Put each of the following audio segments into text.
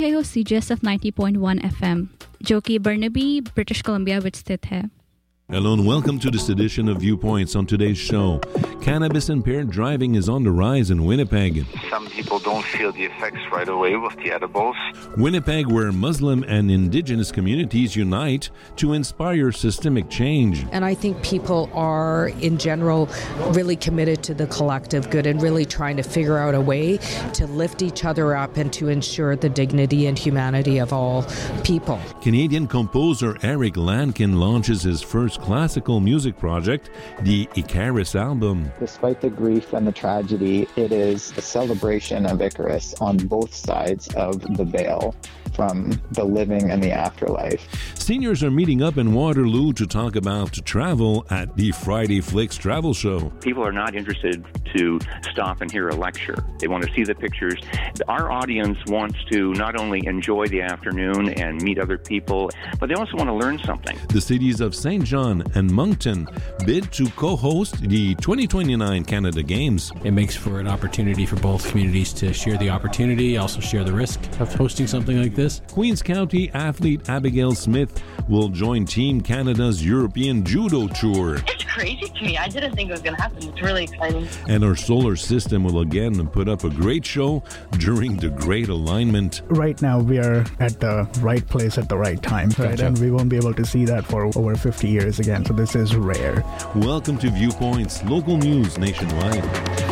ये हो CGSF 90.1 FM, जो कि बर्नाबी, ब्रिटिश कोलंबिया ਵਿੱਚ ਸਥਿਤ ਹੈ। Hello and welcome to this edition of Viewpoints. On today's show, cannabis-impaired driving is on the rise in Winnipeg. Some people don't feel the effects right away with the edibles. Winnipeg, where Muslim and Indigenous communities unite to inspire systemic change. And I think people are, in general, really committed to the collective good and really trying to figure out a way to lift each other up and to ensure the dignity and humanity of all people. Canadian composer Eric Lankin launches his first classical music project, the Icarus album. Despite the grief and the tragedy, it is a celebration of Icarus on both sides of the veil, from the living and the afterlife. Seniors are meeting up in Waterloo to talk about travel at the Friday Flicks travel show. People are not interested to stop and hear a lecture. They want to see the pictures. Our audience wants to not only enjoy the afternoon and meet other people, but they also want to learn something. The cities of St. John and Moncton bid to co-host the 2029 Canada Games. It makes for an opportunity for both communities to share the opportunity, also share the risk of hosting something like this. Queens County athlete Abigail Smith will join Team Canada's European Judo Tour. It's crazy to me. I didn't think it was going to happen. It's really exciting. And our solar system will again put up a great show during the Great Alignment. Right now we are at the right place at the right time, right? Gotcha. And we won't be able to see that for over 50 years again, so this is rare. Welcome to Viewpoints, local news nationwide.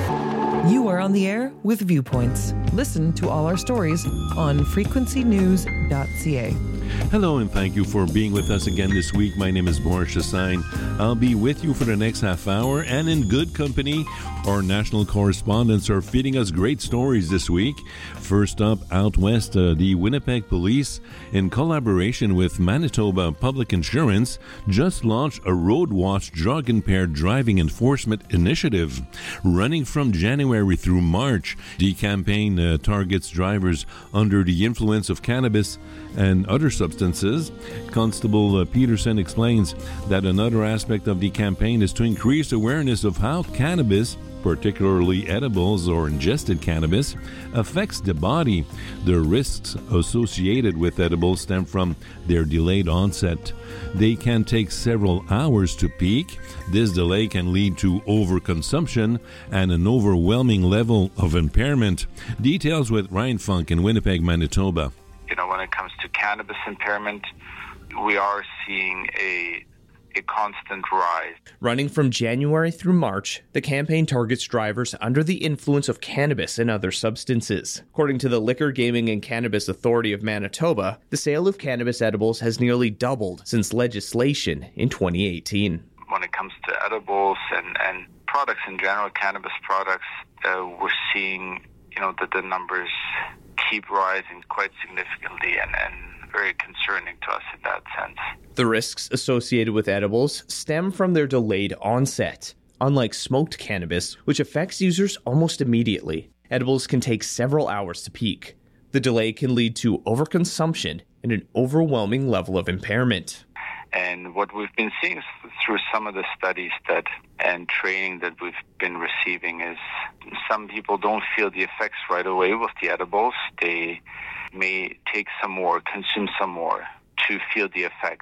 You are on the air with Viewpoints. Listen to all our stories on frequencynews.ca. Hello and thank you for being with us again this week. My name is Boris Chassagne. I'll be with you for the next half hour and in good company. Our national correspondents are feeding us great stories this week. First up, out west, the Winnipeg Police, in collaboration with Manitoba Public Insurance, just launched a Road Watch drug-impaired driving enforcement initiative. Running from January through March, the campaign targets drivers under the influence of cannabis and other substances. Constable Peterson explains that another aspect of the campaign is to increase awareness of how cannabis, particularly edibles or ingested cannabis, affects the body. The risks associated with edibles stem from their delayed onset. They can take several hours to peak. This delay can lead to overconsumption and an overwhelming level of impairment. Details with Ryan Funk in Winnipeg, Manitoba. When it comes to cannabis impairment, we are seeing a constant rise. Running from January through March, the campaign targets drivers under the influence of cannabis and other substances. According to the Liquor, Gaming and Cannabis Authority of Manitoba, the sale of cannabis edibles has nearly doubled since legislation in 2018. When it comes to edibles and products in general, cannabis products, we're seeing, that the numbers keep rising quite significantly and very concerning to us in that sense. The risks associated with edibles stem from their delayed onset. Unlike smoked cannabis, which affects users almost immediately, edibles can take several hours to peak. The delay can lead to overconsumption and an overwhelming level of impairment. And what we've been seeing through some of the studies and training that we've been receiving is some people don't feel the effects right away with the edibles. They may take some more, consume some more to feel the effects.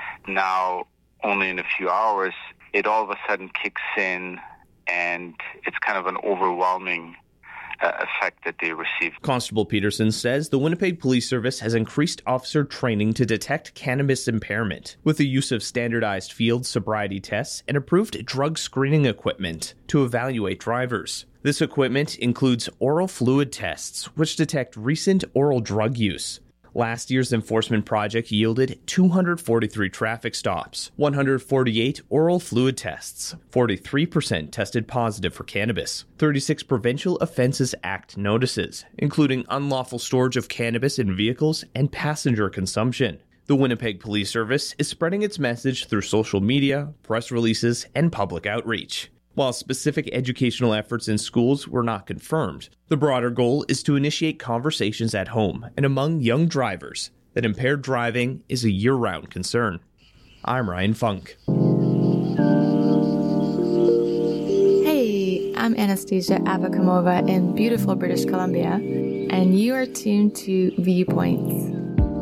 Now, only in a few hours, it all of a sudden kicks in and it's kind of an overwhelming effect that they receive. Constable Peterson says the Winnipeg Police Service has increased officer training to detect cannabis impairment with the use of standardized field sobriety tests and approved drug screening equipment to evaluate drivers. This equipment includes oral fluid tests, which detect recent oral drug use. Last year's enforcement project yielded 243 traffic stops, 148 oral fluid tests, 43% tested positive for cannabis, 36 Provincial Offences Act notices, including unlawful storage of cannabis in vehicles and passenger consumption. The Winnipeg Police Service is spreading its message through social media, press releases, and public outreach. While specific educational efforts in schools were not confirmed, the broader goal is to initiate conversations at home and among young drivers that impaired driving is a year-round concern. I'm Ryan Funk. Hey, I'm Anastasia Avakamova in beautiful British Columbia. and you are tuned to Viewpoints.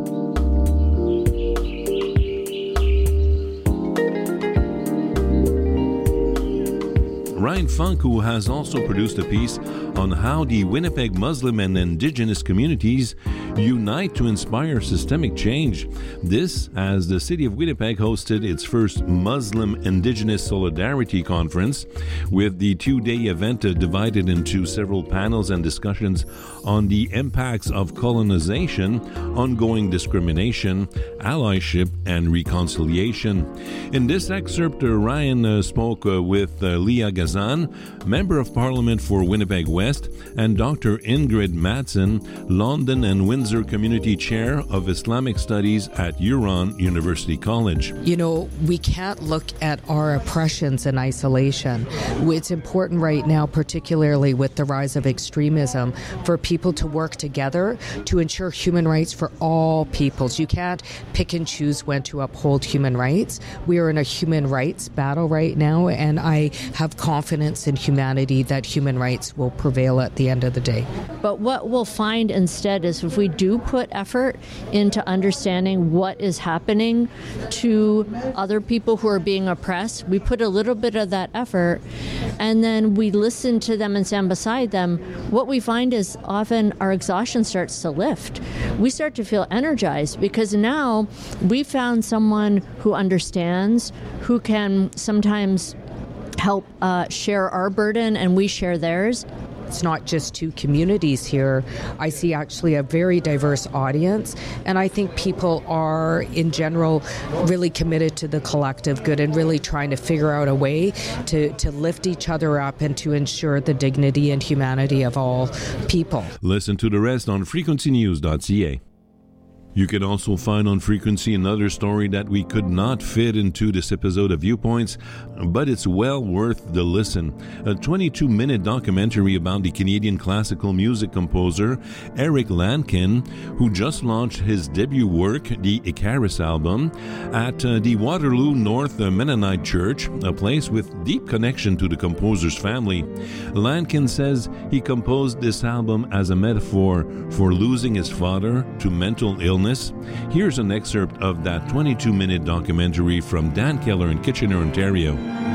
Ryan Funk, who has also produced a piece on how the Winnipeg Muslim and Indigenous communities unite to inspire systemic change. This, as the city of Winnipeg hosted its first Muslim Indigenous Solidarity Conference, with the two-day event divided into several panels and discussions on the impacts of colonization, ongoing discrimination, allyship, and reconciliation. In this excerpt, Ryan spoke with Leah Gazan, Member of Parliament for Winnipeg West, and Dr. Ingrid Madsen, London and Windsor Community Chair of Islamic Studies at Huron University College. You know, we can't look at our oppressions in isolation. It's important right now, particularly with the rise of extremism, for people to work together to ensure human rights for all peoples. You can't pick and choose when to uphold human rights. We are in a human rights battle right now, and I have confidence in humanity that human rights will prevail at the end of the day. But what we'll find instead is if we do put effort into understanding what is happening to other people who are being oppressed, we put a little bit of that effort and then we listen to them and stand beside them, what we find is often our exhaustion starts to lift. We start to feel energized because now we found someone who understands, who can sometimes help share our burden and we share theirs. It's not just two communities here. I see actually a very diverse audience, and I think people are, in general, really committed to the collective good and really trying to figure out a way to lift each other up and to ensure the dignity and humanity of all people. Listen to the rest on frequencynews.ca. You can also find on Frequency another story that we could not fit into this episode of Viewpoints, but it's well worth the listen. A 22-minute documentary about the Canadian classical music composer Eric Lankin, who just launched his debut work, the Icarus album, at the Waterloo North Mennonite Church, a place with deep connection to the composer's family. Lankin says he composed this album as a metaphor for losing his father to mental illness. Here's an excerpt of that 22-minute documentary from Dan Keller in Kitchener, Ontario.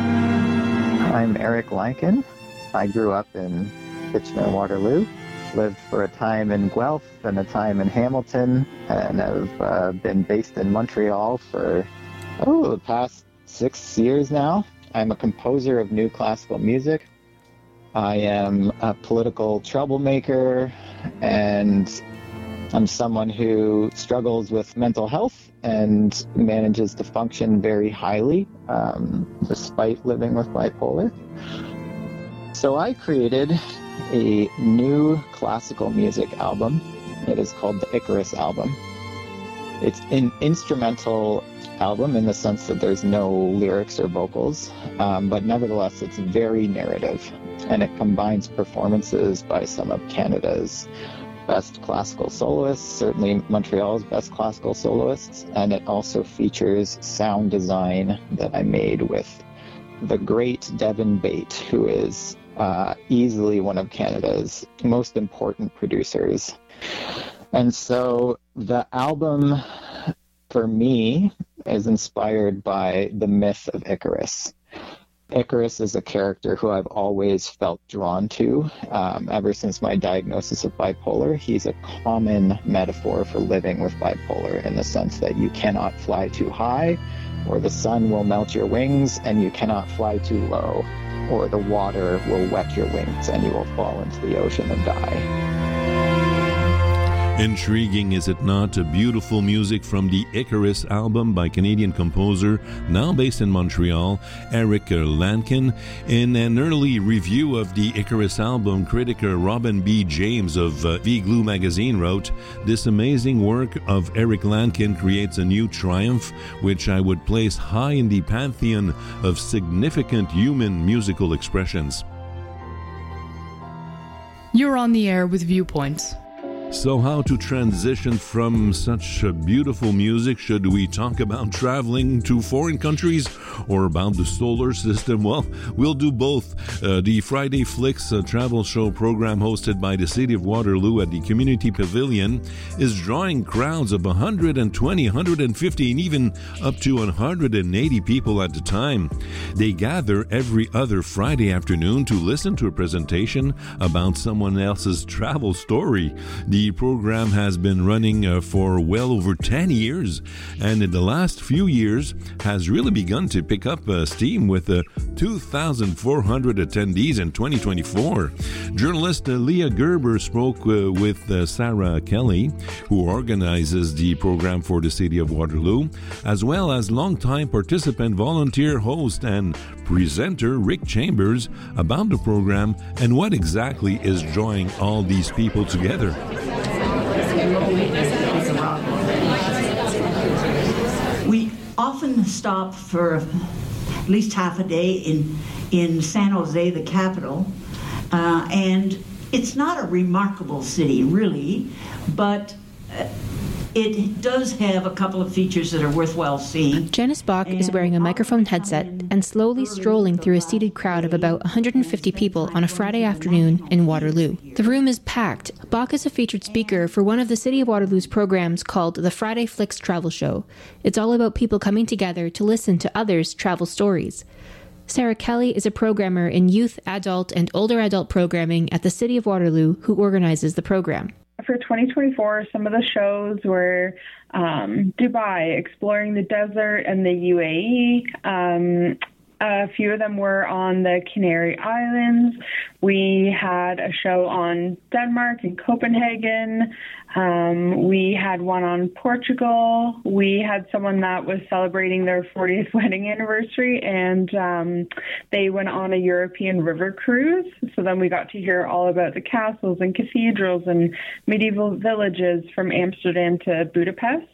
I'm Eric Lankin. I grew up in Kitchener-Waterloo, lived for a time in Guelph and a time in Hamilton, and have been based in Montreal for the past 6 years now. I'm a composer of new classical music. I am a political troublemaker, and I'm someone who struggles with mental health and manages to function very highly despite living with bipolar. So I created a new classical music album. It is called the Icarus album. It's an instrumental album in the sense that there's no lyrics or vocals, but nevertheless it's very narrative, and it combines performances by some of Canada's best classical soloists, certainly Montreal's best classical soloists, and it also features sound design that I made with the great Devin Bate, who is easily one of Canada's most important producers. And so the album, for me, is inspired by the myth of Icarus. Icarus is a character who I've always felt drawn to ever since my diagnosis of bipolar. He's a common metaphor for living with bipolar in the sense that you cannot fly too high or the sun will melt your wings, and you cannot fly too low or the water will wet your wings and you will fall into the ocean and die. Intriguing, is it not? A beautiful music from the Icarus album by Canadian composer, now based in Montreal, Eric Lankin. In an early review of the Icarus album, critic Robin B. James of V-Glue magazine wrote, "This amazing work of Eric Lankin creates a new triumph, which I would place high in the pantheon of significant human musical expressions." You're on the air with Viewpoints. So how to transition from such beautiful music? Should we talk about traveling to foreign countries or about the solar system? Well, we'll do both. The Friday Flicks travel show program hosted by the City of Waterloo at the Community Pavilion is drawing crowds of 120, 150 and even up to 180 people at a time. They gather every other Friday afternoon to listen to a presentation about someone else's travel story. The program has been running for well over 10 years, and in the last few years has really begun to pick up steam with 2,400 attendees in 2024. Journalist Leah Gerber spoke with Sarah Kelly, who organizes the program for the City of Waterloo, as well as longtime participant, volunteer, host, and presenter Rick Chambers about the program and what exactly is drawing all these people together. We often stop for at least half a day in San Jose, the capital, and it's not a remarkable city, really, but it does have a couple of features that are worthwhile seeing. Janice Bach is wearing a microphone headset and slowly strolling through a seated crowd of about 150 people on a Friday afternoon in Waterloo. The room is packed. Bach is a featured speaker for one of the City of Waterloo's programs called the Friday Flicks Travel Show. It's all about people coming together to listen to others' travel stories. Sarah Kelly is a programmer in youth, adult, and older adult programming at the City of Waterloo who organizes the program. For 2024, some of the shows were Dubai, exploring the desert and the UAE. A few of them were on the Canary Islands. We had a show on Denmark and Copenhagen. We had one on Portugal. We had someone that was celebrating their 40th wedding anniversary, and they went on a European river cruise. So then we got to hear all about the castles and cathedrals and medieval villages from Amsterdam to Budapest.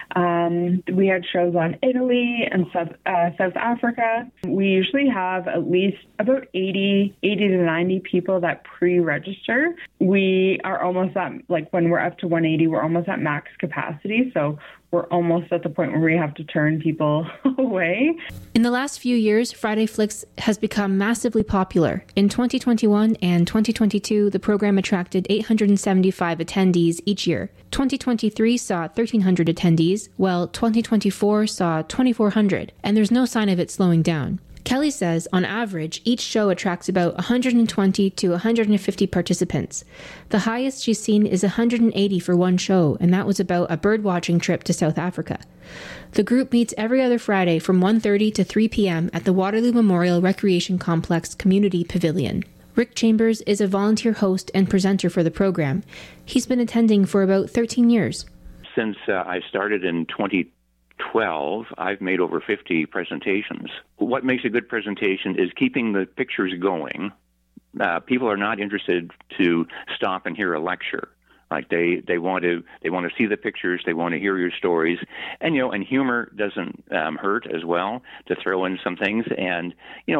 We had shows on Italy and South Africa. We usually have at least about 80 to 90 people that pre-register. We are almost at, like when we're up to 180, we're almost at max capacity. So we're almost at the point where we have to turn people away. In the last few years, Friday Flicks has become massively popular. In 2021 and 2022, the program attracted 875 attendees each year. 2023 saw 1,300 attendees, while 2024 saw 2,400, and there's no sign of it slowing down. Kelly says, on average, each show attracts about 120 to 150 participants. The highest she's seen is 180 for one show, and that was about a birdwatching trip to South Africa. The group meets every other Friday from 1:30 to 3 p.m. at the Waterloo Memorial Recreation Complex Community Pavilion. Rick Chambers is a volunteer host and presenter for the program. He's been attending for about 13 years. Since I started in 2012, I've made over 50 presentations. What makes a good presentation is keeping the pictures going. People are not interested to stop and hear a lecture. Like they want to see the pictures, they want to hear your stories, and and humor doesn't hurt as well, to throw in some things, and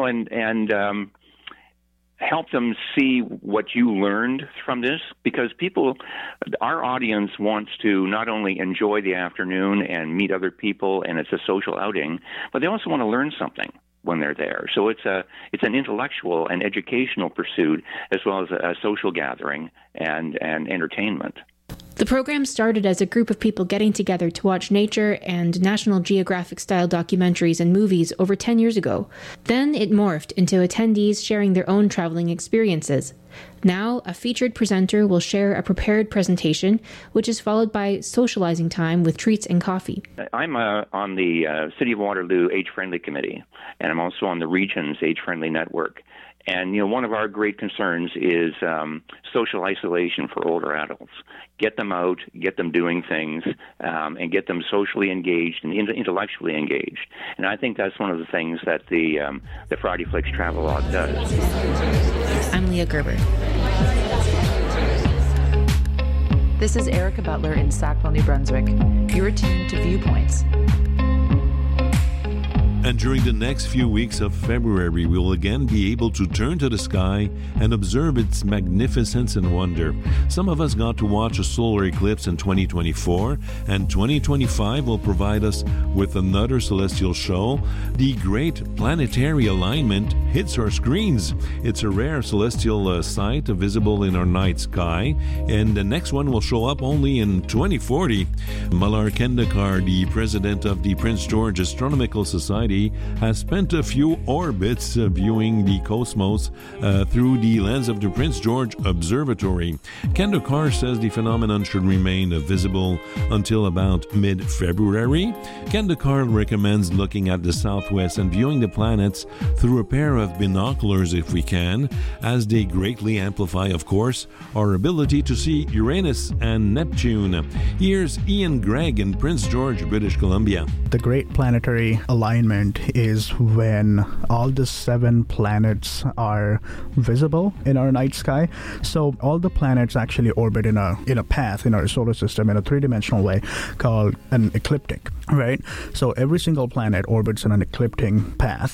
help them see what you learned from this, because our audience wants to not only enjoy the afternoon and meet other people, and it's a social outing, but they also want to learn something when they're there. So it's an intellectual and educational pursuit, as well as a social gathering and entertainment. The program started as a group of people getting together to watch nature and National Geographic-style documentaries and movies over 10 years ago. Then it morphed into attendees sharing their own traveling experiences. Now, a featured presenter will share a prepared presentation, which is followed by socializing time with treats and coffee. I'm on the City of Waterloo Age-Friendly Committee, and I'm also on the Region's Age-Friendly Network. And, one of our great concerns is social isolation for older adults. Get them out, get them doing things, and get them socially engaged and intellectually engaged. And I think that's one of the things that the Friday Flicks Travelogue does. I'm Leah Gerber. This is Erica Butler in Sackville, New Brunswick. You're tuned to Viewpoints. And during the next few weeks of February, we will again be able to turn to the sky and observe its magnificence and wonder. Some of us got to watch a solar eclipse in 2024, and 2025 will provide us with another celestial show. The Great Planetary Alignment hits our screens. It's a rare celestial sight visible in our night sky, and the next one will show up only in 2040. Malar Kendekar, the president of the Prince George Astronomical Society, has spent a few orbits viewing the cosmos through the lens of the Prince George Observatory. Kendekar says the phenomenon should remain visible until about mid-February. Kendekar recommends looking at the southwest and viewing the planets through a pair of binoculars if we can, as they greatly amplify, of course, our ability to see Uranus and Neptune. Here's Ian Gregg in Prince George, British Columbia. The Great Planetary Alignment is when all the 7 planets are visible in our night sky. So all the planets actually orbit in a path in our solar system in a 3-dimensional way called an ecliptic, right? So every single planet orbits in an ecliptic path.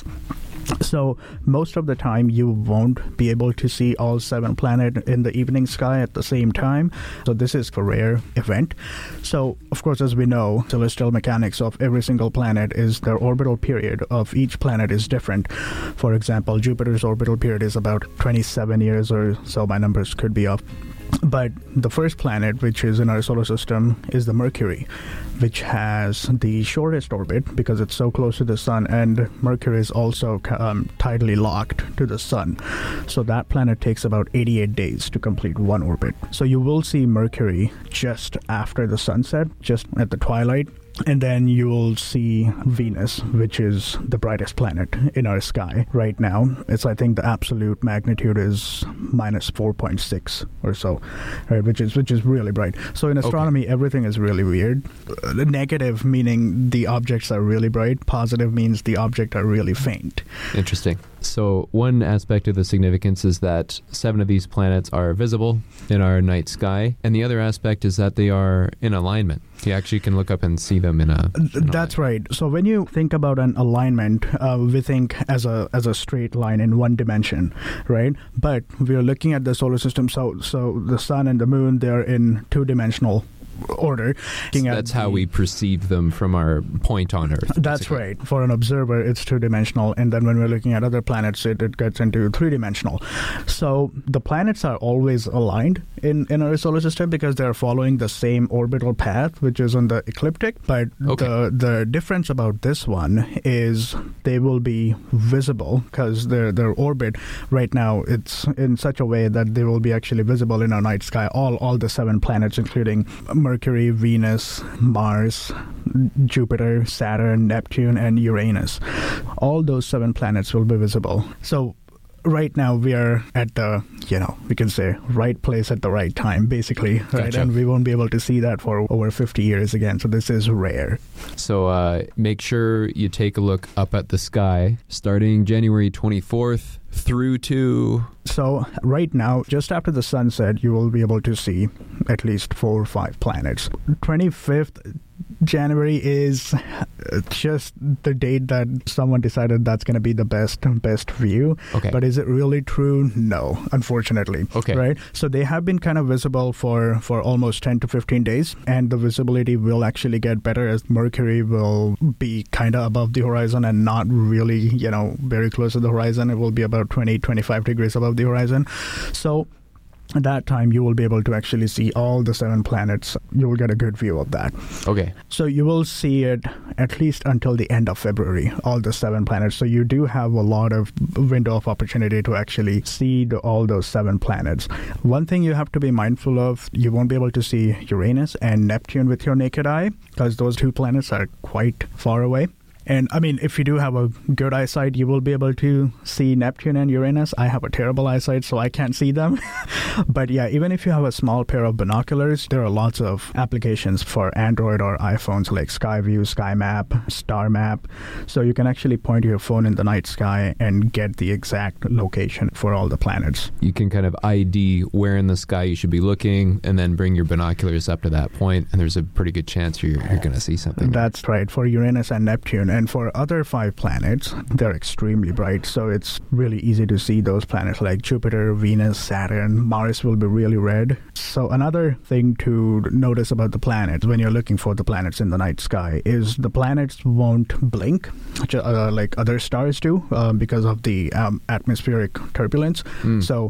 So most of the time you won't be able to see all 7 planets in the evening sky at the same time. So this is a rare event. So of course, as we know, celestial mechanics of every single planet is their orbital period of each planet is different. For example, Jupiter's orbital period is about 27 years or so. My numbers could be off. But the first planet, which is in our solar system, is the Mercury, which has the shortest orbit because it's so close to the sun, and Mercury is also tidally locked to the sun. So that planet takes about 88 days to complete one orbit. So you will see Mercury just after the sunset, just at the twilight. And then you will see Venus, which is the brightest planet in our sky right now. I think the absolute magnitude is minus 4.6 or so, right? Which is really bright. So in astronomy, everything is really weird. Negative meaning the objects are really bright. Positive means the objects are really faint. Interesting. So one aspect of the significance is that 7 of these planets are visible in our night sky, and the other aspect is that they are in alignment. You actually can look up and see them in a... That's right. So when you think about an alignment, we think as a straight line in one dimension, right? But we're looking at the solar system, so the sun and the moon, they're in 2-dimensional order. So that's how we perceive them from our point on Earth. That's basically. right. For an observer, it's 2-dimensional, and then when we're looking at other planets, it gets into 3-dimensional. So the planets are always aligned in our solar system because they're following the same orbital path, which is on the ecliptic. But the difference about this one is they will be visible because their orbit right now, it's in such a way that they will be actually visible in our night sky, all the 7 planets, including Mercury, Venus, Mars, Jupiter, Saturn, Neptune, and Uranus. All those 7 planets will be visible. So right now we are at the, we can say right place at the right time, basically, right? Gotcha. And we won't be able to see that for over 50 years again. So this is rare. So make sure you take a look up at the sky starting January 24th through to... So right now, just after the sunset, you will be able to see at least 4 or 5 planets. 25th January is just the date that someone decided that's going to be the best view. Okay. But is it really true? No, unfortunately. Okay. Right? So they have been kind of visible for almost 10 to 15 days, and the visibility will actually get better as Mercury will be kind of above the horizon and not really, very close to the horizon. It will be about 20, 25 degrees above the horizon. So at that time, you will be able to actually see all the 7 planets. You will get a good view of that. Okay. So you will see it at least until the end of February, all the 7 planets. So you do have a lot of window of opportunity to actually see all those 7 planets. One thing you have to be mindful of, you won't be able to see Uranus and Neptune with your naked eye because those 2 planets are quite far away. And I mean, if you do have a good eyesight, you will be able to see Neptune and Uranus. I have a terrible eyesight, so I can't see them. But yeah, even if you have a small pair of binoculars, there are lots of applications for Android or iPhones like Skyview, SkyMap, StarMap. So you can actually point your phone in the night sky and get the exact location for all the planets. You can kind of ID where in the sky you should be looking and then bring your binoculars up to that point, and there's a pretty good chance you're going to see something. That's right, for Uranus and Neptune. And for other 5 planets, they're extremely bright, so it's really easy to see those planets like Jupiter, Venus, Saturn. Mars will be really red. So another thing to notice about the planets when you're looking for the planets in the night sky is the planets won't blink like other stars do because of the atmospheric turbulence. So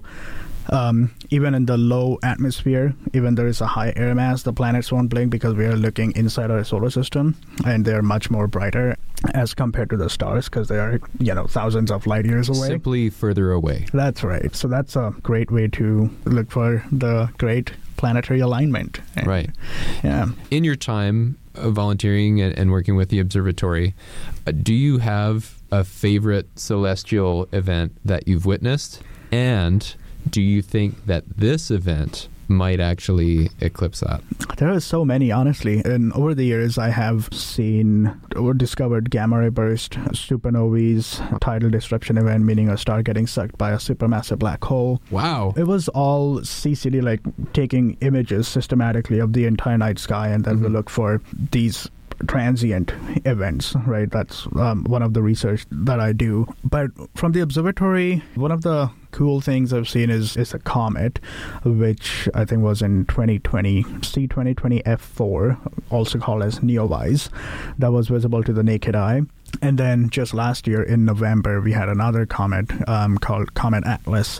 even in the low atmosphere, even there is a high air mass, the planets won't blink because we are looking inside our solar system, and they're much more brighter as compared to the stars because they are, thousands of light years away. Simply further away. That's right. So that's a great way to look for the great planetary alignment. Right. Yeah. In your time volunteering and working with the observatory, do you have a favorite celestial event that you've witnessed? And do you think that this event might actually eclipse that? There are so many, honestly. And over the years, I have seen or discovered gamma ray burst, supernovae, tidal disruption event, meaning a star getting sucked by a supermassive black hole. Wow. It was all CCD, like taking images systematically of the entire night sky, and then we look for these transient events, right? That's one of the research that I do. But from the observatory, one of the cool things I've seen is a comet, which I think was in 2020, C2020 F4, also called as Neowise, that was visible to the naked eye. And then just last year in November, we had another comet called Comet Atlas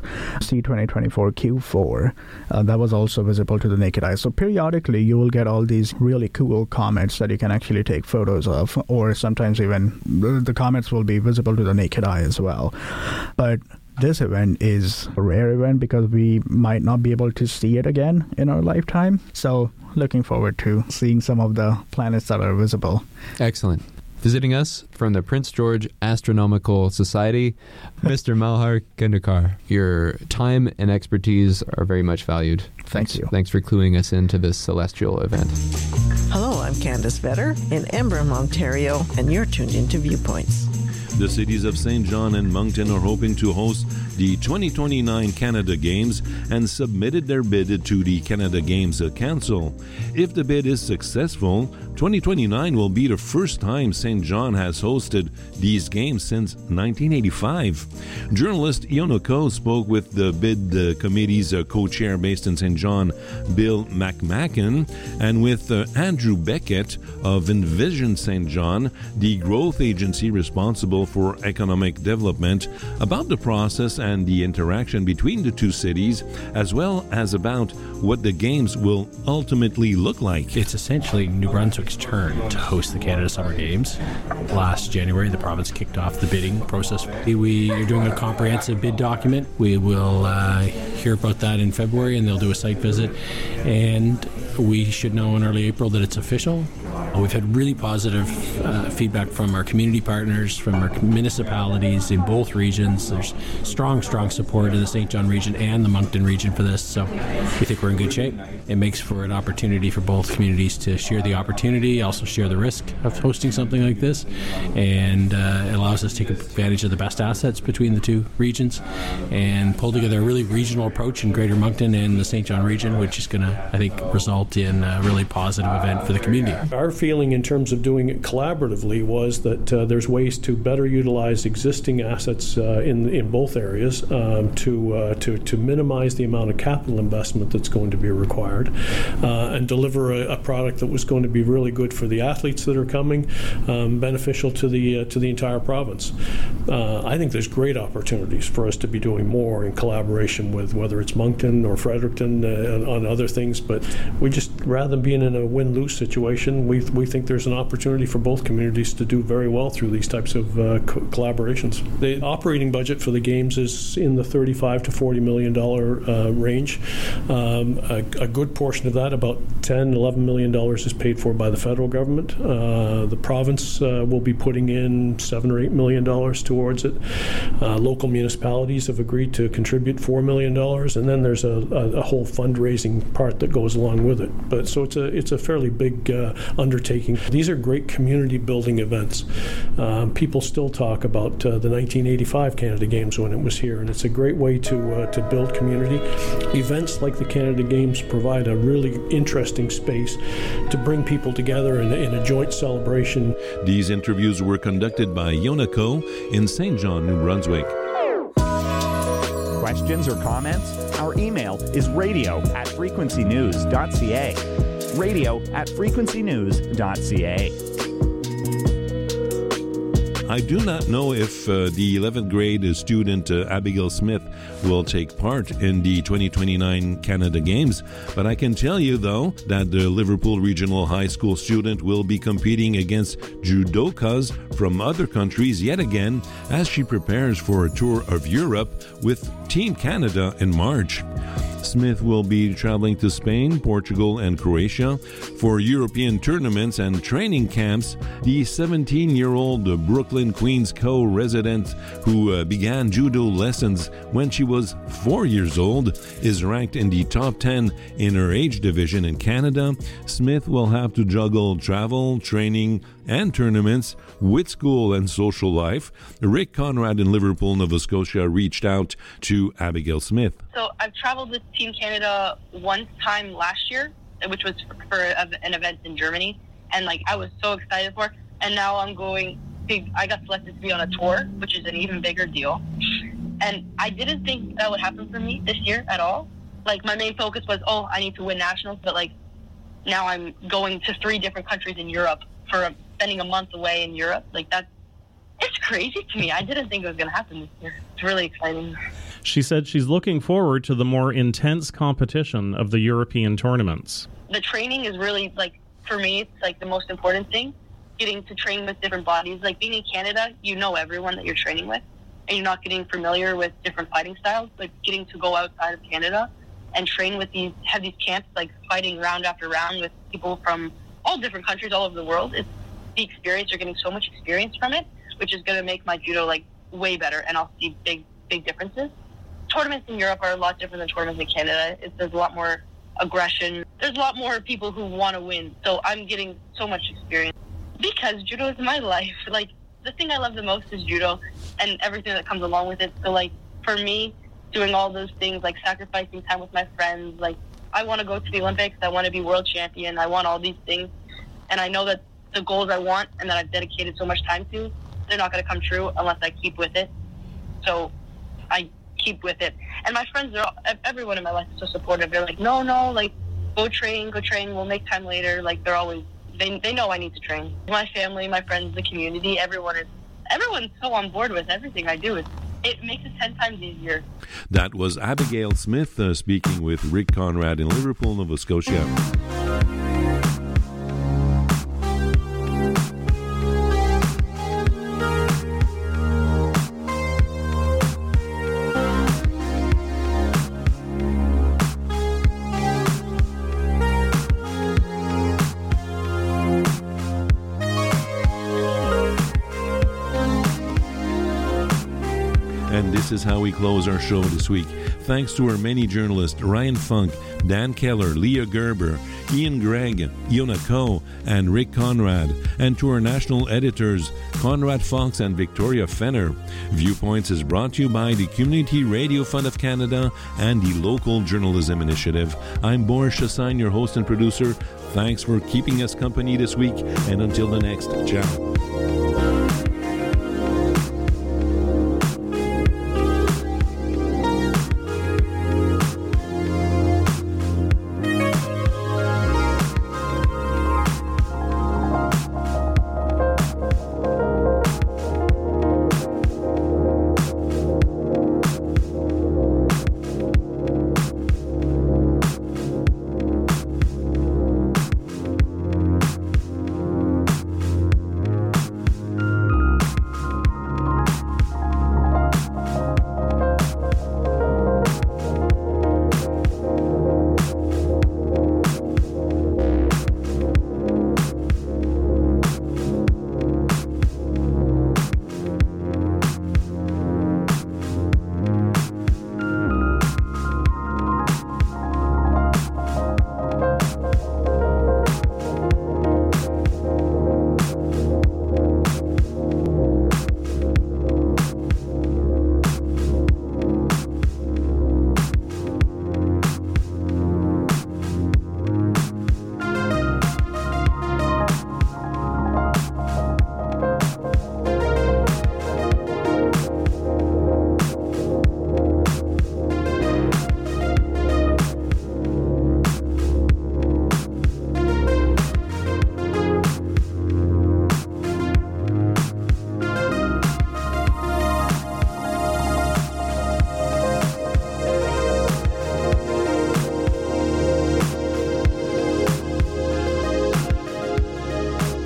C2024 Q4 that was also visible to the naked eye. So periodically, you will get all these really cool comets that you can actually take photos of, or sometimes even the comets will be visible to the naked eye as well. But this event is a rare event because we might not be able to see it again in our lifetime. So looking forward to seeing some of the planets that are visible. Excellent. Visiting us from the Prince George Astronomical Society, Mr. Malhar Kundekar. Your time and expertise are very much valued. Thank you. Thanks for cluing us into this celestial event. Hello, I'm Candace Vetter in Embrun, Ontario, and you're tuned into Viewpoints. The cities of St. John and Moncton are hoping to host the 2029 Canada Games and submitted their bid to the Canada Games Council. If the bid is successful, 2029 will be the first time St. John has hosted these games since 1985. Journalist Yonoko spoke with the bid committee's co-chair based in St. John, Bill McMacken, and with Andrew Beckett of Envision St. John, the growth agency responsible for economic development, about the process and the interaction between the two cities, as well as about what the games will ultimately look like. It's essentially New Brunswick's turn to host the Canada Summer Games. Last January, the province kicked off the bidding process. We are doing a comprehensive bid document. We will hear about that in February, and they'll do a site visit. And we should know in early April that it's official. We've had really positive feedback from our community partners, from our municipalities in both regions. There's strong support in the St. John region and the Moncton region for this, so we think we're in good shape. It makes for an opportunity for both communities to share the opportunity, also share the risk of hosting something like this, and it allows us to take advantage of the best assets between the two regions and pull together a really regional approach in Greater Moncton and the St. John region, which is going to, I think, result in a really positive event for the community. Our feeling in terms of doing it collaboratively was that there's ways to better utilize existing assets in both areas to minimize the amount of capital investment that's going to be required and deliver a product that was going to be really good for the athletes that are coming, beneficial to the entire province. I think there's great opportunities for us to be doing more in collaboration with whether it's Moncton or Fredericton on other things, but we just, rather than being in a win-lose situation, we think there's an opportunity for both communities to do very well through these types of collaborations. The operating budget for the games is in the $35 to $40 million range. A good portion of that, about $11 million, is paid for by the federal government. The province will be putting in $7 or $8 million towards it. Local municipalities have agreed to contribute $4 million, and then there's a whole fundraising part that goes along with it. But so it's a fairly big undertaking. These are great community building events. People still talk about the 1985 Canada Games when it was here, and it's a great way to build community. Events like the Canada Games provide a really interesting space to bring people together in a joint celebration. These interviews were conducted by Yona Ko in St. John, New Brunswick. Questions or comments? Our email is radio@frequencynews.ca. radio@frequencynews.ca. I do not know if the 11th grade student Abigail Smith will take part in the 2029 Canada Games, but I can tell you, though, that the Liverpool Regional High School student will be competing against judokas from other countries yet again as she prepares for a tour of Europe with Team Canada in March. Smith will be traveling to Spain, Portugal, and Croatia for European tournaments and training camps. The 17-year-old Brooklyn Queens co-resident who began judo lessons when she was 4 years old is ranked in the top 10 in her age division in Canada. Smith will have to juggle travel, training, and tournaments with school and social life. Rick Conrad in Liverpool, Nova Scotia reached out to Abigail Smith. So I've traveled with Team Canada one time last year, which was for an event in Germany, and I was so excited for it. And now I'm going big. I got selected to be on a tour, which is an even bigger deal. And I didn't think that would happen for me this year at all. My main focus was, I need to win nationals, but now I'm going to 3 different countries in Europe for spending a month away in Europe. It's crazy to me. I didn't think it was going to happen this year. It's really exciting. She said she's looking forward to the more intense competition of the European tournaments. The training is really, for me, it's the most important thing. Getting to train with different bodies. Being in Canada, you know everyone that you're training with, and you're not getting familiar with different fighting styles. Getting to go outside of Canada and train with these camps, fighting round after round with people from all different countries all over the world. It's the experience. You're getting so much experience from it, which is going to make my judo way better, and I'll see big differences. Tournaments in Europe are a lot different than tournaments in Canada. There's a lot more aggression. There's a lot more people who want to win. So I'm getting so much experience because judo is my life. The thing I love the most is judo and everything that comes along with it. So for me, doing all those things, sacrificing time with my friends, I want to go to the Olympics. I want to be world champion. I want all these things. And I know that the goals I want and that I've dedicated so much time to, they're not going to come true unless I keep with it. So I keep with it. And my friends, everyone in my life is so supportive. They're no, go train, we'll make time later. They're always, they know I need to train. My family, my friends, the community, everyone's so on board with everything I do. It makes it 10 times easier. That was Abigail Smith speaking with Rick Conrad in Liverpool, Nova Scotia. And this is how we close our show this week. Thanks to our many journalists, Ryan Funk, Dan Keller, Leah Gerber, Ian Gregg, Yona Ko, and Rick Conrad, and to our national editors, Conrad Fox and Victoria Fenner. Viewpoints is brought to you by the Community Radio Fund of Canada and the Local Journalism Initiative. I'm Boris Chassagne, your host and producer. Thanks for keeping us company this week, and until the next, ciao.